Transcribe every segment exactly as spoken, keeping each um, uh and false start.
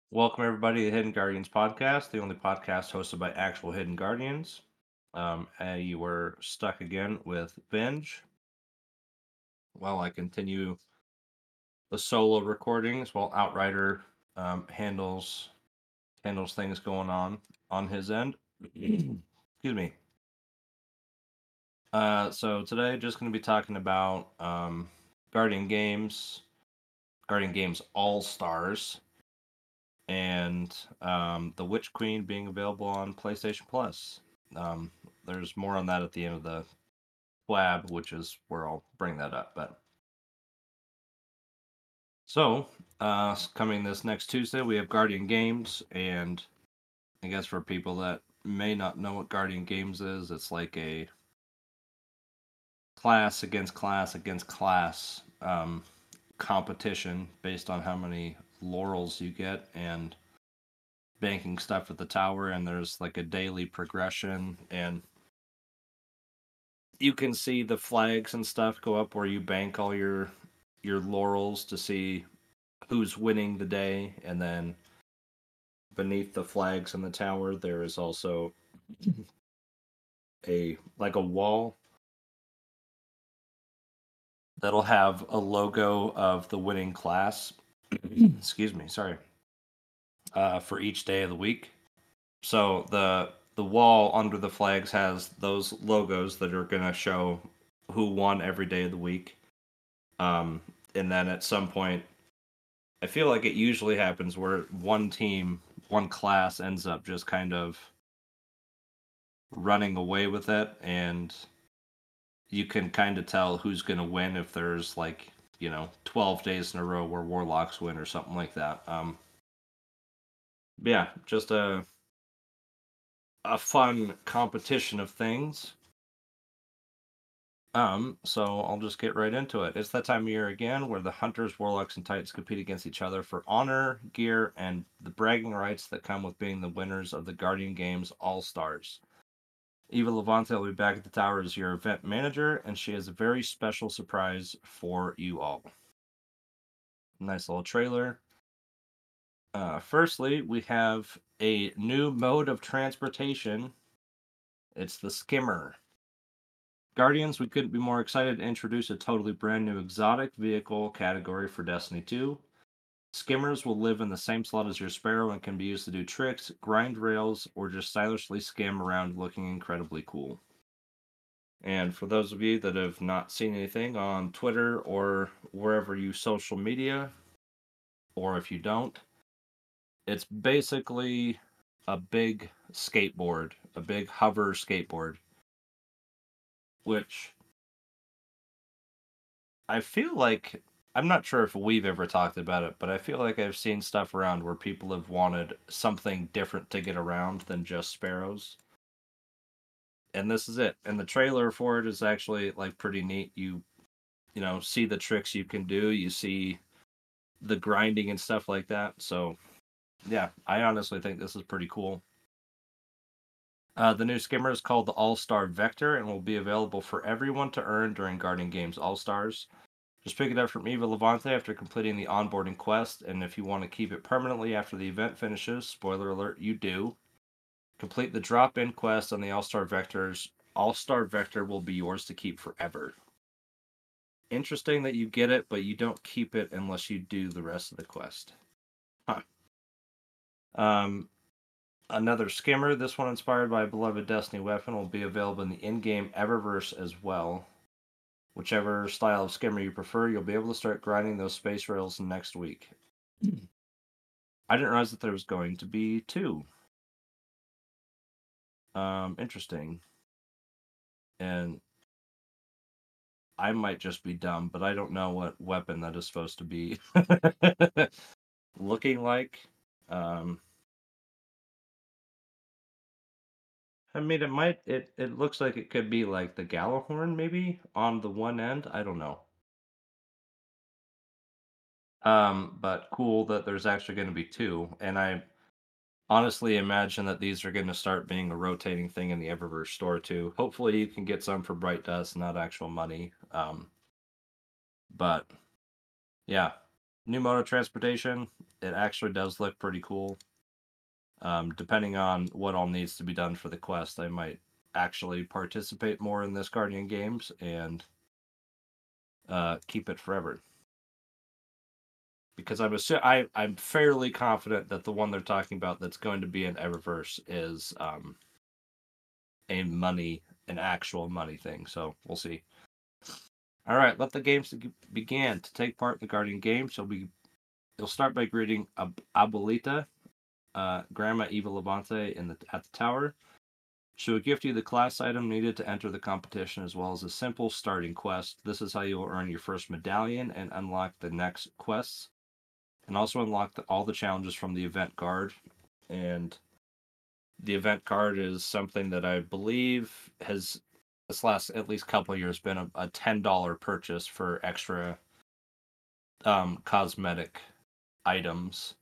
Welcome everybody to the Hidden Guardians podcast, the only podcast hosted by actual Hidden Guardians. Um, uh, you were stuck again with Binge. While I continue the solo recordings, while Outrider um, handles handles things going on on his end. Excuse me. Uh, so today, just going to be talking about um, Guardian Games, Guardian Games All Stars, and um, The Witch Queen being available on PlayStation Plus. Um, there's more on that at the end of the flab, which is where I'll bring that up. But so, uh, coming this next Tuesday, we have Guardian Games, and I guess for people that may not know what Guardian Games is, it's like a class against class against class um, competition based on how many laurels you get and banking stuff at the tower. And there's like a daily progression, and you can see the flags and stuff go up where you bank all your your laurels to see who's winning the day. And then beneath the flags in the tower there is also a like a wall that'll have a logo of the winning class. Excuse me, sorry. Uh, for each day of the week. So the the wall under the flags has those logos that are going to show who won every day of the week. Um, and then at some point, I feel like it usually happens where one team, one class ends up just kind of running away with it, and you can kind of tell who's going to win if there's like, you know, twelve days in a row where warlocks win or something like that. Um, yeah, just a a fun competition of things. Um, so I'll just get right into it. It's that time of year again where the hunters, warlocks, and titans compete against each other for honor, gear, and the bragging rights that come with being the winners of the Guardian Games All Stars. Eva Levante will be back at the tower as your event manager, and she has a very special surprise for you all. Nice little trailer. Uh, firstly, we have a new mode of transportation. It's the skimmer. Guardians, we couldn't be more excited to introduce a totally brand new exotic vehicle category for Destiny two. Skimmers will live in the same slot as your Sparrow and can be used to do tricks, grind rails, or just stylishly skim around looking incredibly cool. And for those of you that have not seen anything on Twitter or wherever you social media, or if you don't, it's basically a big skateboard, a big hover skateboard, which I feel like I'm not sure if we've ever talked about it, but I feel like I've seen stuff around where people have wanted something different to get around than just sparrows. And this is it. And the trailer for it is actually like pretty neat. You you know, see the tricks you can do, you see the grinding and stuff like that. So, yeah, I honestly think this is pretty cool. Uh, the new skimmer is called the All Star Vector and will be available for everyone to earn during Guardian Games All Stars. Just pick it up from Eva Levante after completing the onboarding quest, and if you want to keep it permanently after the event finishes, spoiler alert, you do. Complete the drop in quest on the All Star Vectors. All Star Vector will be yours to keep forever. Interesting that you get it, but you don't keep it unless you do the rest of the quest. Huh. Um, Another skimmer, this one inspired by a beloved Destiny weapon, will be available in the in game Eververse as well. Whichever style of skimmer you prefer, you'll be able to start grinding those space rails next week. I didn't realize that there was going to be two. Um, interesting. And I might just be dumb, but I don't know what weapon that is supposed to be looking like. Um, I mean, it might. It it looks like it could be like the Galahorn, maybe on the one end. I don't know. Um, but cool that there's actually going to be two, and I honestly imagine that these are going to start being a rotating thing in the Eververse store too. Hopefully, you can get some for Bright Dust, not actual money. Um, but yeah, New mode of transportation. It actually does look pretty cool. Um, depending on what all needs to be done for the quest, I might actually participate more in this Guardian Games and uh, keep it forever. Because I'm assu- I I'm fairly confident that the one they're talking about that's going to be in Eververse is um, a money, an actual money thing. So we'll see. All right, let the games begin. To take part in the Guardian Games, you'll be you'll start by greeting Ab- Abuelita, uh, Grandma Eva Levante in the at the tower. She will gift you the class item needed to enter the competition, as well as a simple starting quest. This is how you will earn your first medallion and unlock the next quests, and also unlock the, all the challenges from the event card. And the event card is something that I believe has this last at least couple of years been a, a ten dollar purchase for extra um, cosmetic items.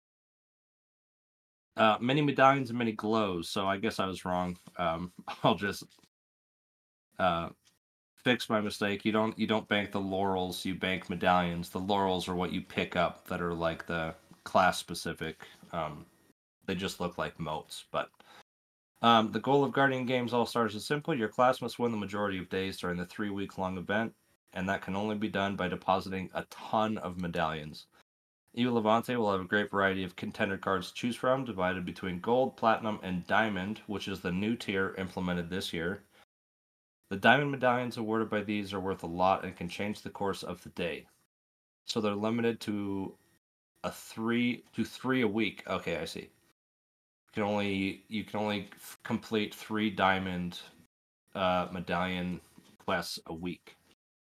Uh, many medallions and many glows. So I guess I was wrong. Um, I'll just uh, fix my mistake. You don't you don't bank the laurels. You bank medallions. The laurels are what you pick up that are like the class specific. Um, they just look like motes. But um, the goal of Guardian Games All Stars is simple. Your class must win the majority of days during the three week long event, and that can only be done by depositing a ton of medallions. Eva Levante will have a great variety of contender cards to choose from, divided between gold, platinum, and diamond, which is the new tier implemented this year. The diamond medallions awarded by these are worth a lot and can change the course of the day. So they're limited to a three to three a week. Okay, I see. You can only you can only f- complete three diamond uh, medallion quests a week.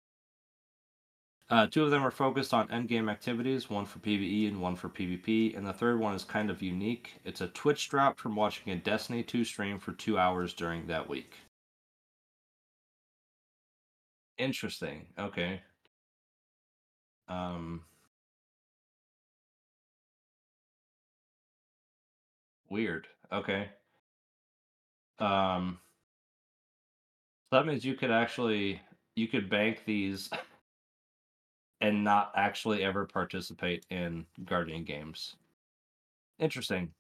Uh, two of them are focused on endgame activities, one for PvE and one for PvP, and the third one is kind of unique. It's a Twitch drop from watching a Destiny two stream for two hours during that week. Interesting. Okay. Um, weird. Okay. Um, so that means you could actually you could bank these and not actually ever participate in Guardian games. Interesting.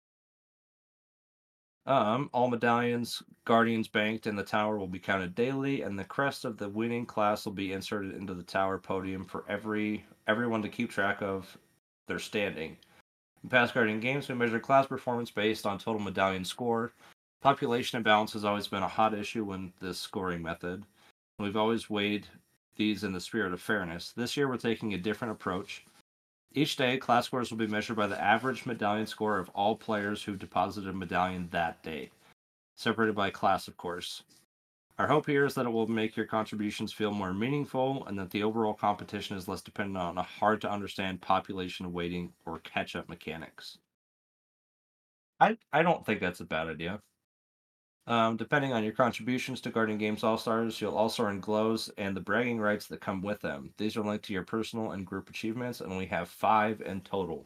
Um, all medallions, guardians banked in the tower will be counted daily, and the crest of the winning class will be inserted into the tower podium for every everyone to keep track of their standing. In past Guardian games, we measure class performance based on total medallion score. Population imbalance has always been a hot issue in this scoring method. We've always weighed these in the spirit of fairness. This year, we're taking a different approach. Each day, class scores will be measured by the average medallion score of all players who deposited a medallion that day, separated by class, of course. Our hope here is that it will make your contributions feel more meaningful and that the overall competition is less dependent on a hard to understand population weighting or catch up mechanics. I, I don't think that's a bad idea. Um, depending on your contributions to Guardian Games All Stars, you'll also earn glows and the bragging rights that come with them. These are linked to your personal and group achievements, and we have five in total.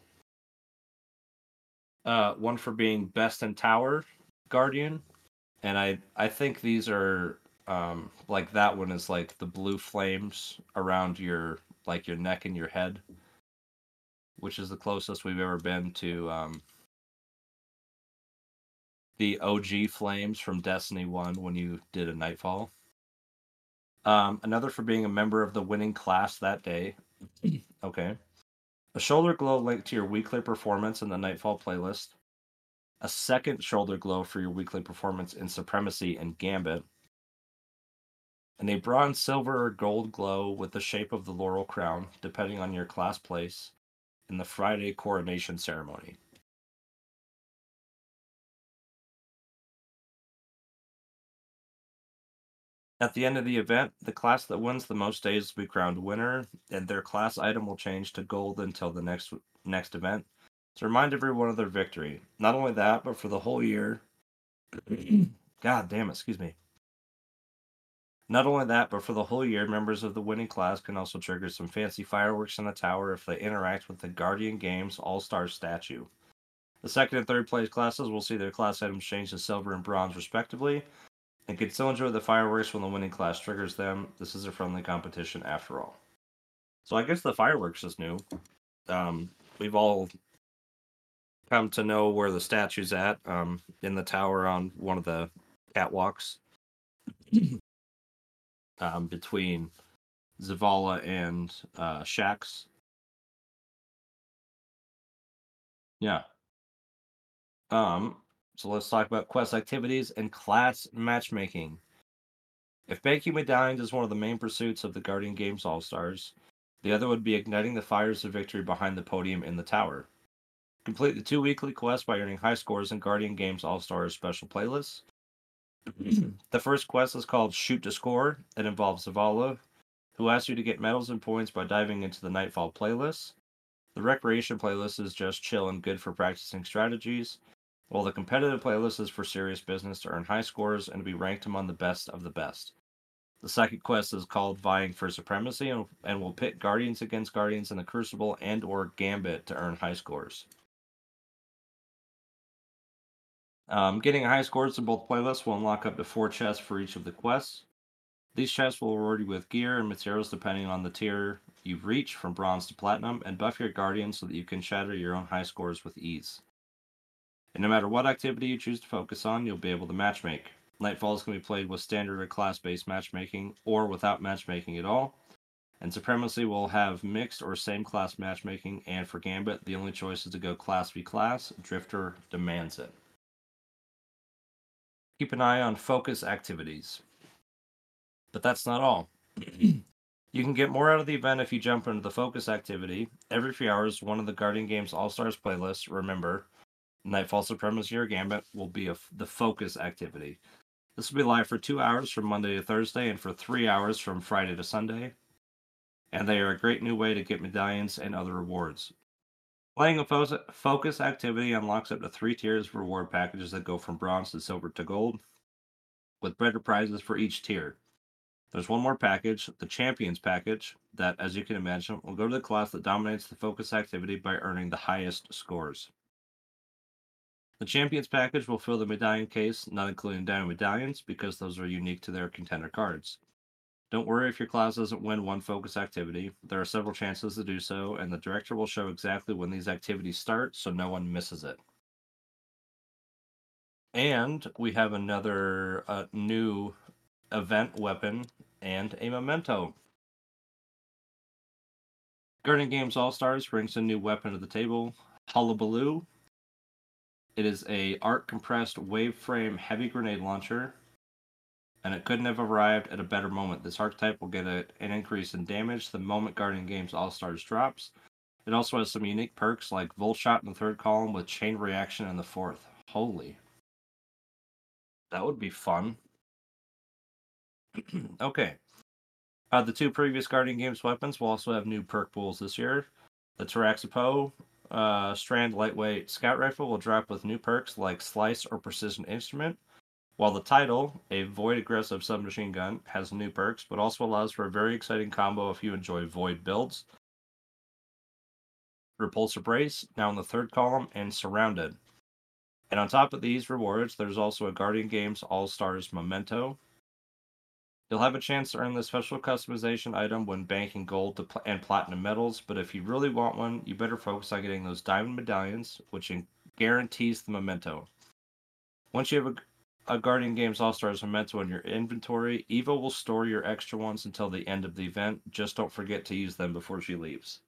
Uh, one for being best in tower Guardian, and I I think these are um like that one is like the blue flames around your like your neck and your head, which is the closest we've ever been to um the O G flames from Destiny one when you did a Nightfall. Um, another for being a member of the winning class that day. Okay. A shoulder glow linked to your weekly performance in the Nightfall playlist. A second shoulder glow for your weekly performance in Supremacy and Gambit. And a bronze, silver, or gold glow with the shape of the laurel crown, depending on your class place, in the Friday coronation ceremony. At the end of the event, the class that wins the most days will be crowned winner, and their class item will change to gold until the next next event to remind everyone of their victory. Not only that, but for the whole year. God damn it, excuse me. Not only that, but for the whole year, members of the winning class can also trigger some fancy fireworks in the tower if they interact with the Guardian Games All Star statue. The second and third place classes will see their class items change to silver and bronze, respectively, and can still enjoy the fireworks when the winning class triggers them. This is a friendly competition after all. So I guess the fireworks is new. Um, we've all come to know where the statue's at, um, in the tower on one of the catwalks, um, between Zavala and uh, Shax. Yeah. Um, so let's talk about quest activities and class matchmaking. If banking medallions is one of the main pursuits of the Guardian Games All Stars, the other would be igniting the fires of victory behind the podium in the tower. Complete the two weekly quests by earning high scores in Guardian Games All Stars special playlists. The first quest is called Shoot to Score. It involves Zavala, who asks you to get medals and points by diving into the Nightfall playlist. The recreation playlist is just chill and good for practicing strategies, while the competitive playlist is for serious business to earn high scores and to be ranked among the best of the best. The second quest is called Vying for Supremacy and, and will pit Guardians against Guardians in the Crucible and or Gambit to earn high scores. Um, getting high scores in both playlists will unlock up to four chests for each of the quests. These chests will reward you with gear and materials depending on the tier you reach, from bronze to platinum, and buff your guardians so that you can shatter your own high scores with ease. And no matter what activity you choose to focus on, you'll be able to matchmake. Nightfalls can be played with standard or class-based matchmaking, or without matchmaking at all. And Supremacy will have mixed or same class matchmaking, and for Gambit, the only choice is to go class v class. Drifter demands it. Keep an eye on focus activities. But that's not all. You can get more out of the event if you jump into the focus activity. Every few hours, one of the Guardian Games All-Stars playlists, remember, Nightfall, Supremacy, or Gambit, will be a, the focus activity. This will be live for two hours from Monday to Thursday and for three hours from Friday to Sunday. And they are a great new way to get medallions and other rewards. Playing a fo- focus activity unlocks up to three tiers of reward packages that go from bronze to silver to gold, with better prizes for each tier. There's one more package, the Champions package, that, as you can imagine, will go to the class that dominates the focus activity by earning the highest scores. The Champions package will fill the medallion case, not including diamond medallions, because those are unique to their contender cards. Don't worry if your class doesn't win one focus activity. There are several chances to do so, and the director will show exactly when these activities start so no one misses it. And we have another uh, new event weapon and a memento. Guardian Games All Stars brings a new weapon to the table, Hullabaloo. It is a arc compressed wave frame heavy grenade launcher, and it couldn't have arrived at a better moment. This archetype will get a, an increase in damage the moment Guardian Games All Stars drops. It also has some unique perks like Volt Shot in the third column with Chain Reaction in the fourth. Holy. That would be fun. Okay. Uh, the two previous Guardian Games weapons will also have new perk pools this year. The Taraxapo uh, Strand Lightweight Scout Rifle will drop with new perks like Slice or Precision Instrument, while the Tidal, a Void Aggressive Submachine Gun, has new perks, but also allows for a very exciting combo if you enjoy Void builds. Repulsor Brace, now in the third column, and Surrounded. And on top of these rewards, there's also a Guardian Games All-Stars Memento. You'll have a chance to earn this special customization item when banking gold to pl- and platinum medals, but if you really want one, you better focus on getting those diamond medallions, which in- guarantees the memento. Once you have a, a Guardian Games All-Stars memento in your inventory, Eva will store your extra ones until the end of the event. Just don't forget to use them before she leaves.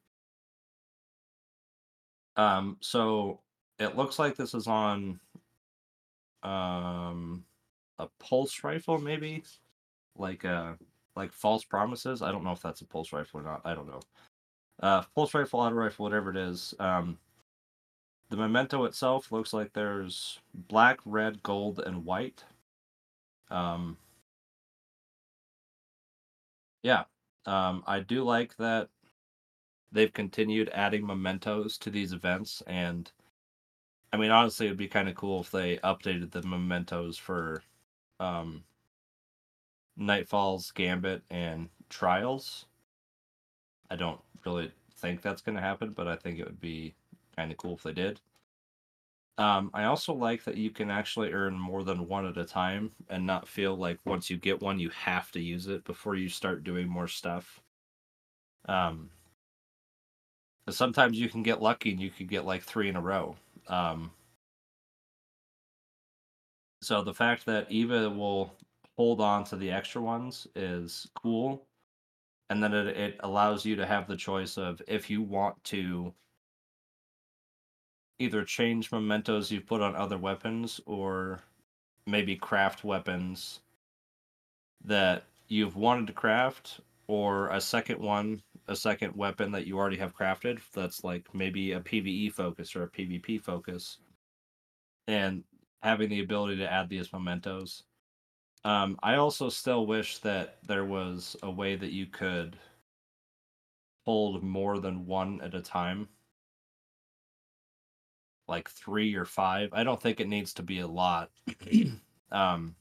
Um, so it looks like this is on um a pulse rifle, maybe? Like uh like false promises. I don't know if that's a pulse rifle or not. I don't know. Uh pulse rifle, auto rifle, whatever it is. Um the memento itself looks like there's black, red, gold, and white. Um yeah. Um I do like that they've continued adding mementos to these events, and I mean honestly it would be kind of cool if they updated the mementos for um Nightfall's, Gambit, and Trials. I don't really think that's going to happen, but I think it would be kind of cool if they did. Um, I also like that you can actually earn more than one at a time and not feel like once you get one, you have to use it before you start doing more stuff. Um, Sometimes you can get lucky and you can get like three in a row. Um, so the fact that Eva will hold on to the extra ones is cool. And then it, it allows you to have the choice of if you want to either change mementos you put on other weapons or maybe craft weapons that you've wanted to craft, or a second one, a second weapon that you already have crafted that's like maybe a PvE focus or a PvP focus, and having the ability to add these mementos. Um, I also still wish that there was a way that you could hold more than one at a time, like three or five. I don't think it needs to be a lot. um,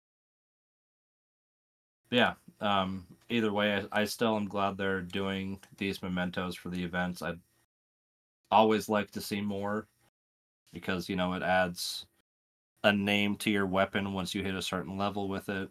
yeah. Um, either way, I, I still am glad they're doing these mementos for the events. I'd always like to see more because you know it adds a name to your weapon once you hit a certain level with it.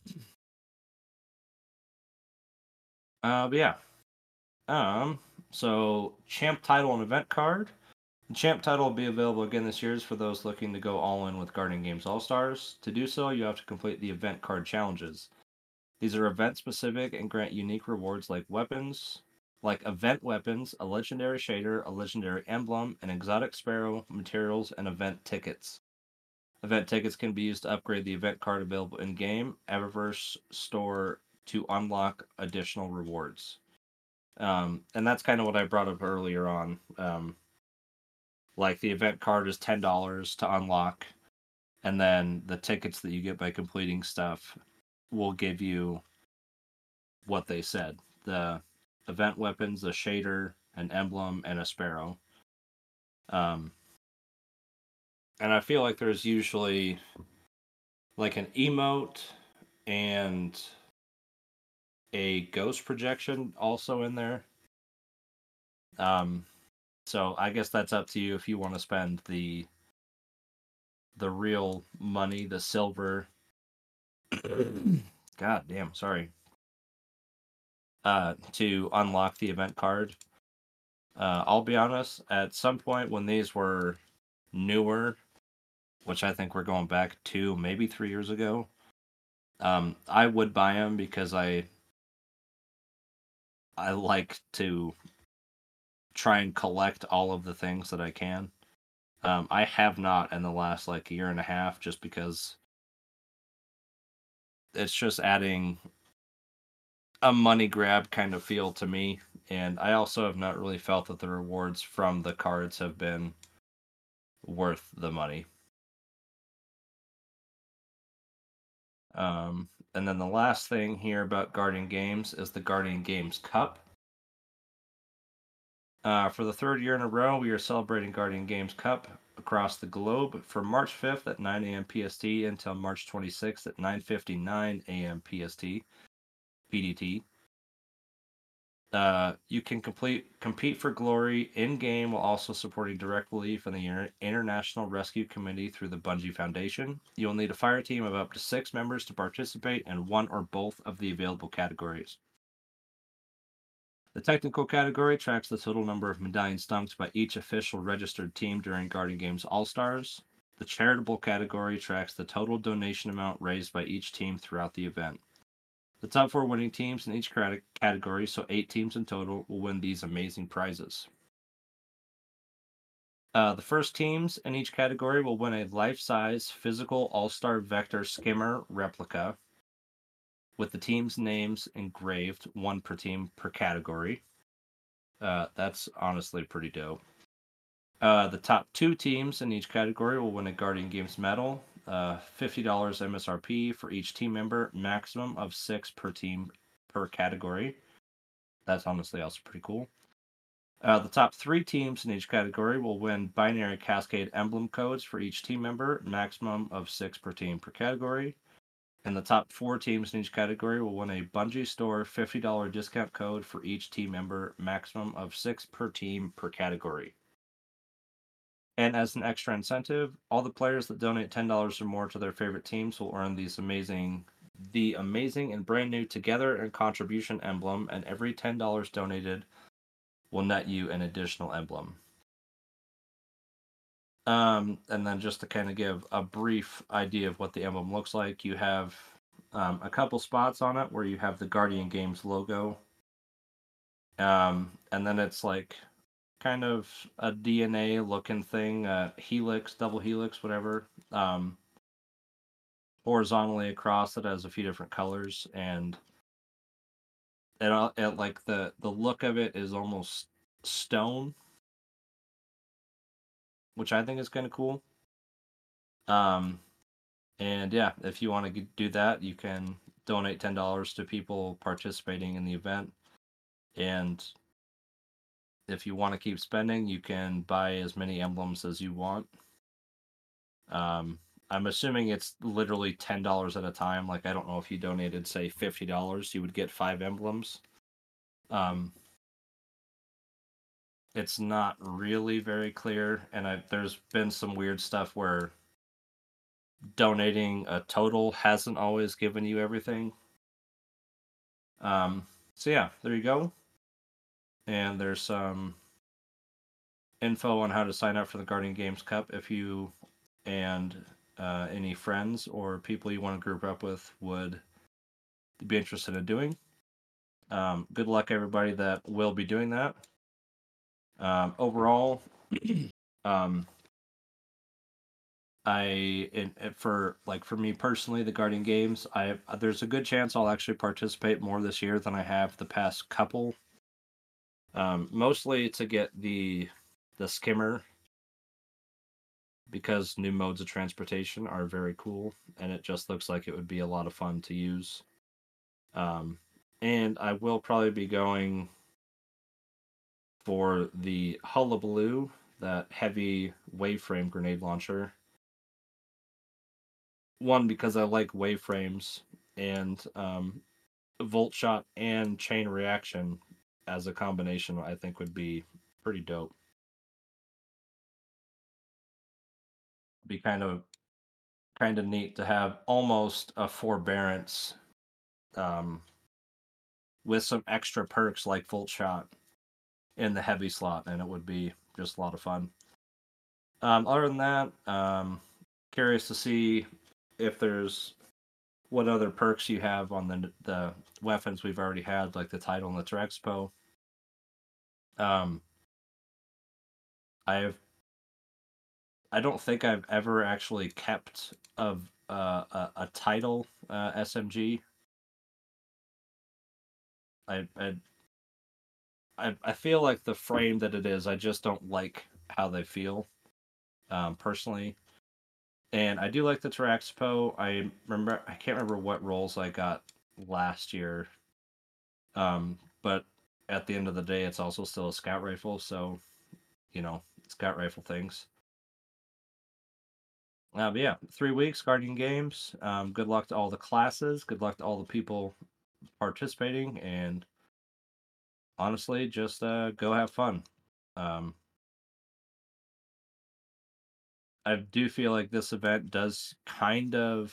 Uh, but yeah. Um, so champ title and event card. The champ title will be available again this year for those looking to go all in with Guardian Games All Stars. To do so, you have to complete the event card challenges. These are event specific and grant unique rewards like weapons, like event weapons, a legendary shader, a legendary emblem, an exotic sparrow, materials, and event tickets. Event tickets can be used to upgrade the event card available in game, Eververse store to unlock additional rewards. Um, and that's kind of what I brought up earlier on. Um, like the event card is ten dollars to unlock, and then the tickets that you get by completing stuff will give you what they said: the event weapons, a shader, an emblem, and a sparrow. Um, and I feel like there's usually like an emote and a ghost projection also in there. Um, so I guess that's up to you if you want to spend the the real money, the silver. God damn, sorry. Uh, to unlock the event card. Uh, I'll be honest. At some point when these were newer, which I think we're going back to maybe three years ago, um, I would buy them because I I like to try and collect all of the things that I can. Um, I have not in the last like year and a half, just because it's just adding a money grab kind of feel to me, and I also have not really felt that the rewards from the cards have been worth the money. Um, and then the last thing here about Guardian Games is the Guardian Games Cup. Uh, for the third year in a row, we are celebrating Guardian Games Cup across the globe from March fifth at nine a.m. P S T until March twenty-sixth at nine fifty-nine a.m. P S T P D T. Uh, you can complete compete for glory in game while also supporting direct relief from the Inter- International Rescue Committee through the Bungie Foundation. You will need a fire team of up to six members to participate in one or both of the available categories. The technical category tracks the total number of medallions dunked by each official registered team during Guardian Games All Stars. The charitable category tracks the total donation amount raised by each team throughout the event. The top four winning teams in each category, so eight teams in total, will win these amazing prizes. Uh, the first teams in each category will win a life-size physical All-Star Vector Skimmer replica with the team's names engraved, one per team per category. Uh, that's honestly pretty dope. Uh, the top two teams in each category will win a Guardian Games medal, uh, fifty dollars M S R P for each team member, maximum of six per team per category. That's honestly also pretty cool. Uh, the top three teams in each category will win binary cascade emblem codes for each team member, maximum of six per team per category. And the top four teams in each category will win a Bungie Store fifty dollars discount code for each team member, maximum of six per team per category. And as an extra incentive, all the players that donate ten dollars or more to their favorite teams will earn these amazing the amazing and brand new Together and Contribution emblem, and every ten dollars donated will net you an additional emblem. Um, and then just to kind of give a brief idea of what the emblem looks like, you have um, a couple spots on it where you have the Guardian Games logo. Um, and then it's like kind of a D N A looking thing, uh, helix, double helix, whatever. Um, horizontally across it has a few different colors, and it, it like the the look of it is almost stone, which I think is kind of cool. Um, and yeah, if you want to do that, you can donate ten dollars to people participating in the event, and if you want to keep spending, you can buy as many emblems as you want. Um, I'm assuming it's literally ten dollars at a time. Like, I don't know if you donated, say, fifty dollars, you would get five emblems. Um, it's not really very clear, and I, there's been some weird stuff where donating a total hasn't always given you everything. Um, so yeah, there you go. And there's some info on how to sign up for the Guardian Games Cup if you and uh, any friends or people you want to group up with would be interested in doing. Um, good luck, everybody that will be doing that. Um, overall, um, I in, for like for me personally, the Guardian Games, I there's a good chance I'll actually participate more this year than I have the past couple. Um, mostly to get the the skimmer, because new modes of transportation are very cool, and it just looks like it would be a lot of fun to use. Um, and I will probably be going for the Hullabaloo, that heavy waveframe grenade launcher. One, because I like waveframes, and um, Volt Shot and Chain Reaction as a combination, I think would be pretty dope. Be kind of kind of neat to have almost a forbearance um, with some extra perks like Volt Shot in the heavy slot, and it would be just a lot of fun. Um, other than that, um, curious to see if there's what other perks you have on the the weapons we've already had, like the Tidal and the Terexpo. Um, I've I don't think I've ever actually kept of uh, a, a Tidal uh, S M G. I, I I I feel like the frame that it is, I just don't like how they feel, um, personally. And I do like the Terexpo. I remember I can't remember what rolls I got last year. Um, but at the end of the day, it's also still a scout rifle, so you know, scout rifle things. Uh, but yeah, three weeks, Guardian Games. Um, good luck to all the classes. Good luck to all the people participating, and honestly, just uh, go have fun. Um, I do feel like this event does kind of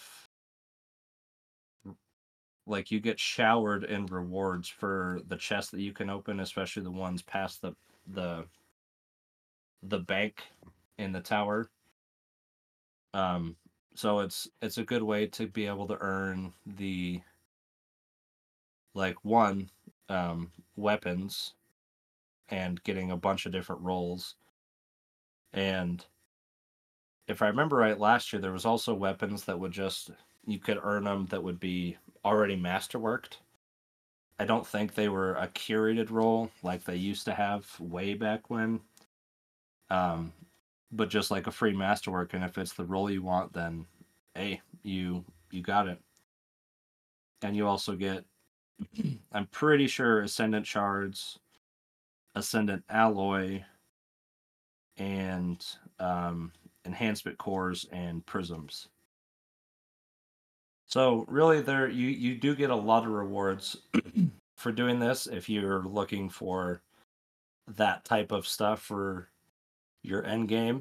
like you get showered in rewards for the chests that you can open, especially the ones past the the the bank in the tower. Um, so it's it's a good way to be able to earn the like one um, weapons and getting a bunch of different rolls. And if I remember right, last year there was also weapons that would just you could earn them that would be already masterworked. I don't think they were a curated roll like they used to have way back when. Um, but just like a free masterwork, and if it's the roll you want, then hey, you you got it. And you also get, I'm pretty sure, Ascendant Shards, Ascendant Alloy, and um, Enhancement Cores and Prisms. So really, there you you do get a lot of rewards for doing this if you're looking for that type of stuff for your end game.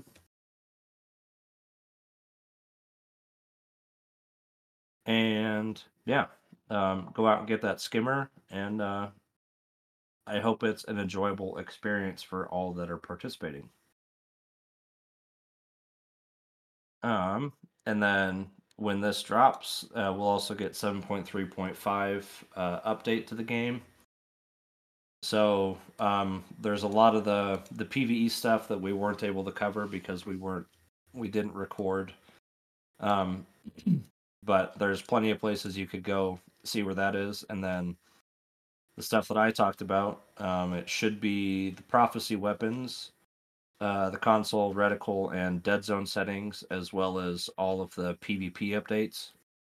And yeah, um, go out and get that skimmer and uh, I hope it's an enjoyable experience for all that are participating. Um, and then when this drops, uh, we'll also get seven point three point five uh, update to the game. So um, there's a lot of the the PvE stuff that we weren't able to cover because we weren't we didn't record. Um, but there's plenty of places you could go see where that is, and then the stuff that I talked about. Um, it should be the prophecy weapons, uh, the console reticle and dead zone settings, as well as all of the PvP updates.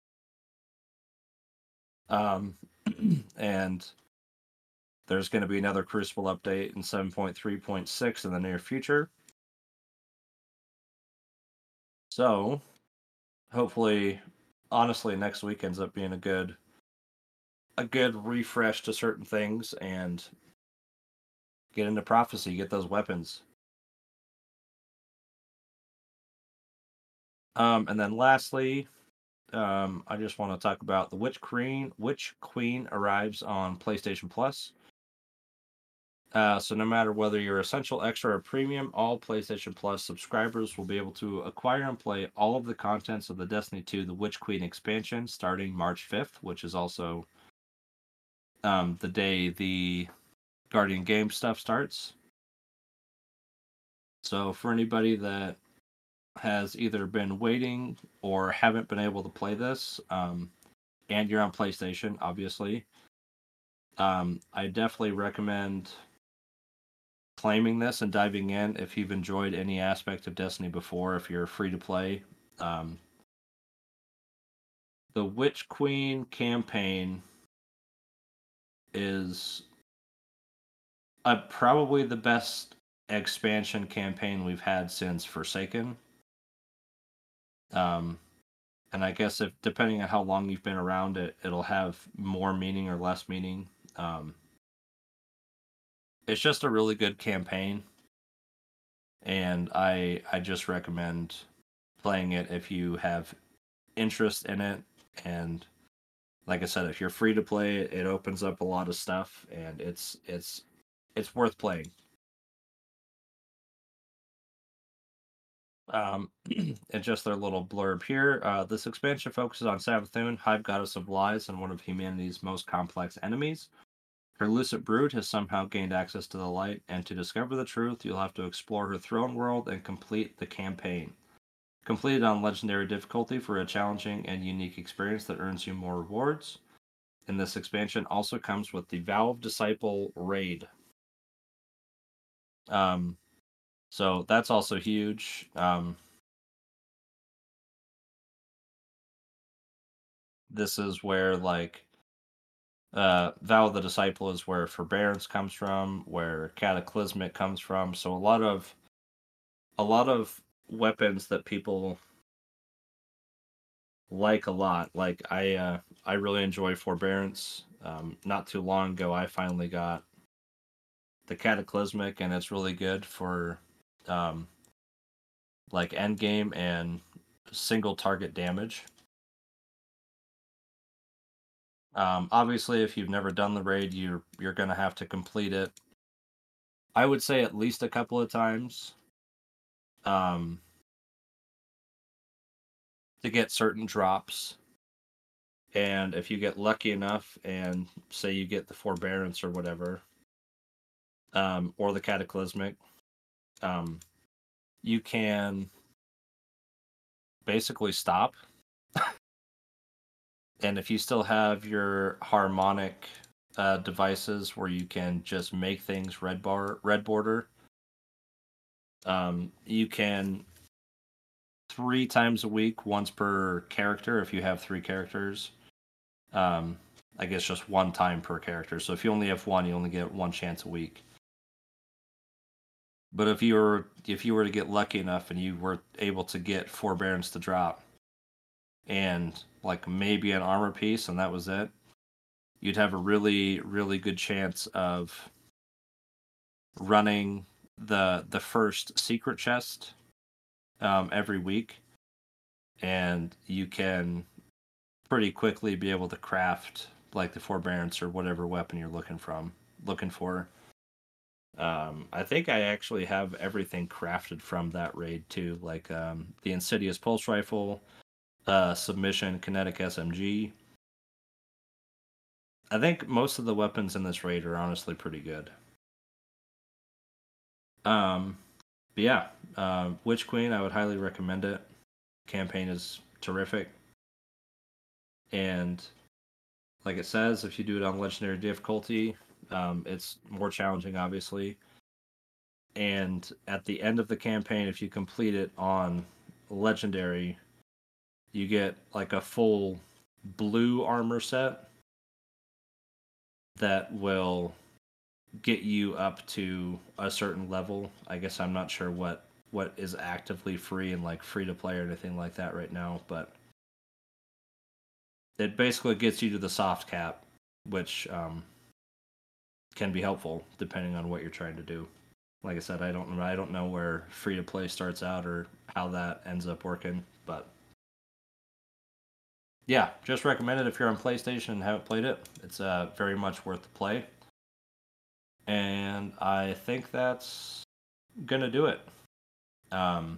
Um, and there's going to be another Crucible update in seven point three point six in the near future. So, hopefully, honestly, next week ends up being a good a good refresh to certain things and get into prophecy, get those weapons. Um, and then lastly, um, I just want to talk about the Witch Queen. Witch Queen arrives on PlayStation Plus. Uh, so no matter whether you're Essential, Extra, or Premium, all PlayStation Plus subscribers will be able to acquire and play all of the contents of the Destiny two The Witch Queen expansion starting March fifth, which is also um, the day the Guardian Game stuff starts. So for anybody that has either been waiting or haven't been able to play this, um, and you're on PlayStation, obviously, um, I definitely recommend claiming this and diving in if you've enjoyed any aspect of Destiny before, if you're free to play. Um, the Witch Queen campaign is uh, probably the best expansion campaign we've had since Forsaken. Um, and I guess if depending on how long you've been around it, it'll have more meaning or less meaning. Um, it's just a really good campaign, and I I just recommend playing it if you have interest in it. And like I said, if you're free to play it, it opens up a lot of stuff, and it's it's it's worth playing. Um, and just their little blurb here. Uh, this expansion focuses on Savathun, Hive Goddess of Lies, and one of humanity's most complex enemies. Her Lucid Brood has somehow gained access to the light, and to discover the truth, you'll have to explore her throne world and complete the campaign. Completed on legendary difficulty for a challenging and unique experience that earns you more rewards. And this expansion also comes with the Vow of Disciple raid. Um, so that's also huge. Um, this is where like uh, Vow of the Disciple is where Forbearance comes from, where Cataclysmic comes from. So a lot of a lot of weapons that people like a lot. Like I uh, I really enjoy Forbearance. Um, not too long ago, I finally got the Cataclysmic, and it's really good for um, like end game and single target damage. Um, obviously, if you've never done the raid, you're you're gonna have to complete it. I would say at least a couple of times um, to get certain drops. And if you get lucky enough, and say you get the Forbearance or whatever, um, or the Cataclysmic, um, you can basically stop. And if you still have your harmonic uh, devices where you can just make things red bar red border, um, you can three times a week, once per character. If you have three characters, um, I guess just one time per character. So if you only have one, you only get one chance a week. But if you were if you were to get lucky enough and you were able to get Forbearance to drop, and like maybe an armor piece, and that was it, you'd have a really really good chance of running the the first secret chest um, every week, and you can pretty quickly be able to craft like the Forbearance or whatever weapon you're looking from looking for. Um, I think I actually have everything crafted from that raid too, like um, the Insidious Pulse Rifle, uh, Submission Kinetic S M G. I think most of the weapons in this raid are honestly pretty good. Um, but yeah, uh, Witch Queen, I would highly recommend it. Campaign is terrific, and like it says, if you do it on legendary difficulty, um, it's more challenging, obviously. And at the end of the campaign, if you complete it on legendary, you get like a full blue armor set that will get you up to a certain level. I guess I'm not sure what what is actively free and like free to play or anything like that right now, but it basically gets you to the soft cap, which um, can be helpful depending on what you're trying to do. Like I said, I don't I don't know where free to play starts out or how that ends up working, but yeah, just recommend it if you're on PlayStation and haven't played it. It's uh, very much worth the play. And I think that's gonna do it. Um,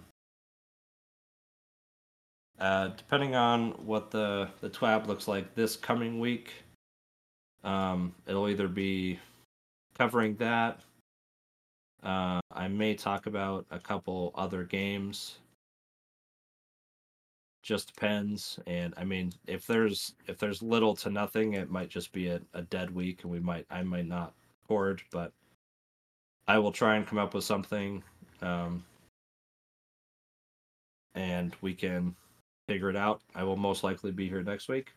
uh, depending on what the the T W A B looks like this coming week, um, it'll either be covering that. Uh, I may talk about a couple other games. Just depends. And I mean, if there's if there's little to nothing, it might just be a, a dead week, and we might I might not record, but I will try and come up with something, um, and we can figure it out. I will most likely be here next week.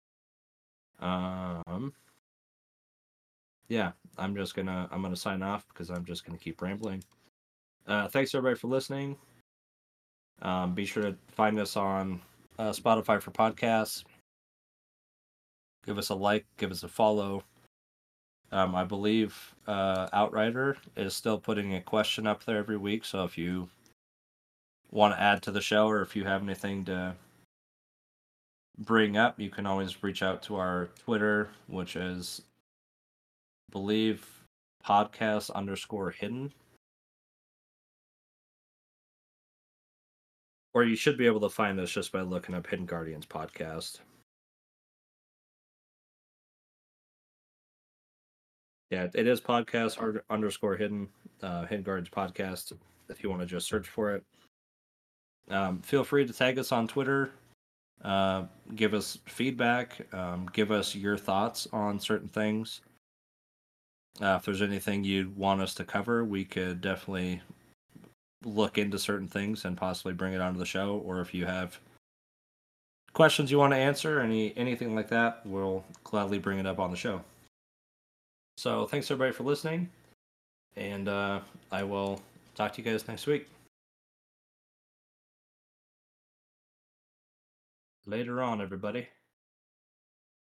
Um, yeah, I'm just gonna I'm gonna sign off because I'm just gonna keep rambling. Uh, thanks everybody for listening. Um, be sure to find us on uh, Spotify for podcasts. Give us a like, give us a follow. Um, I believe uh, Outrider is still putting a question up there every week. So if you want to add to the show or if you have anything to bring up, you can always reach out to our Twitter, which is, I believe, podcast underscore hidden. Or you should be able to find this just by looking up Hidden Guardians podcast. Yeah, it is podcast underscore hidden, uh, Hidden Guardians podcast, if you want to just search for it. Um, feel free to tag us on Twitter. Uh, give us feedback. Um, give us your thoughts on certain things. Uh, if there's anything you'd want us to cover, we could definitely look into certain things and possibly bring it onto the show. Or if you have questions you want to answer, any anything like that, we'll gladly bring it up on the show. So thanks everybody for listening, and uh, I will talk to you guys next week. Later on, everybody.